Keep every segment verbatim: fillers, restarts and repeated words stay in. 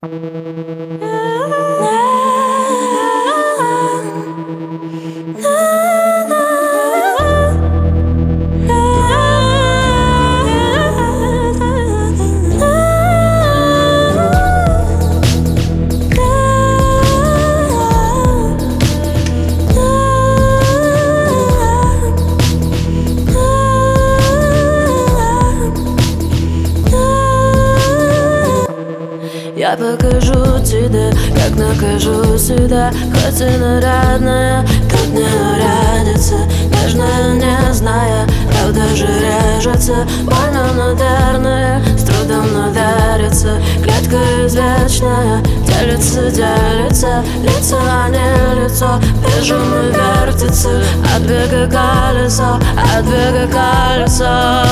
Я покажу тебе, как накажу сюда. Хоть и нарядная, тут не урядится. Нежная, не зная, правда же режется. Больно, наверное, с трудом надарится. Клетка извечная, делится, делится. Лицо, а не лицо, бежим и вертится. От бега колесо, от бега колесо.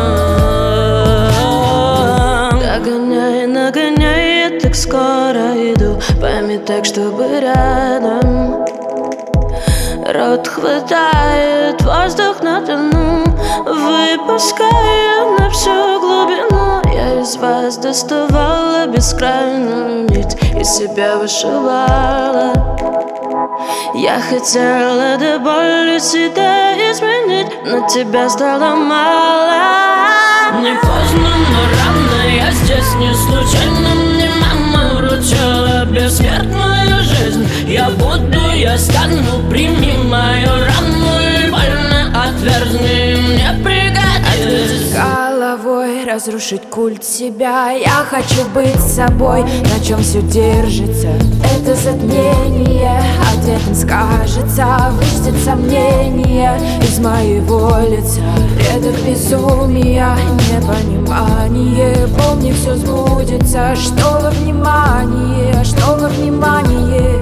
Нагоняй, нагоняй, я так скоро иду. Пойми так, чтобы рядом. Рот хватает воздух на дну, выпуская на всю глубину. Я из вас доставала бескрайнюю нить, из себя вышивала. Я хотела до боли себя изменить, но тебя стало мало. Не поздно, но рано, я здесь не случайно. Мне мама вручила бессмертную жизнь. Я буду, я стану, прими мою рану и больно отвергни, мне пригодится. Головой разрушить культ себя. Я хочу быть собой, на чем все держится. Это затмение, ответом скажется. Вычтет сомнения из моего лица. Предок безумия, непонимание. Помни, все сбудется. Что во внимание, а что во внимание,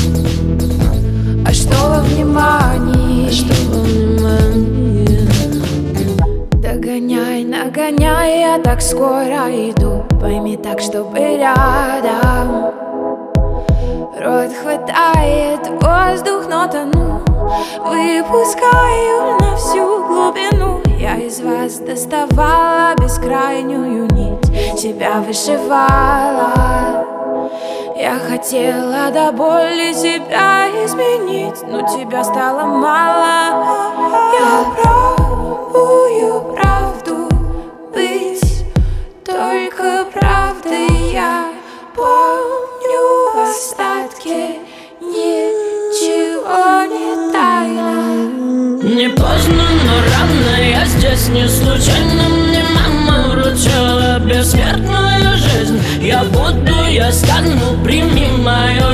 а что во внимании, а что во внимании. Догоняй, нагоняй, я так скоро иду. Пойми так, чтобы рядом. Рот хватает воздух, но тону. Выпускаю на всю глубину. Я из вас доставала бескрайнюю нить, себя вышивала. Я хотела до боли себя изменить, но тебя стало мало. Я пробую правду быть, только правдой. Я помню в остатке, ничего не тайна. Не поздно, но рано, я здесь не случайно. Мне мама вручила бессмертную жизнь. Я буду, я стану, прими мою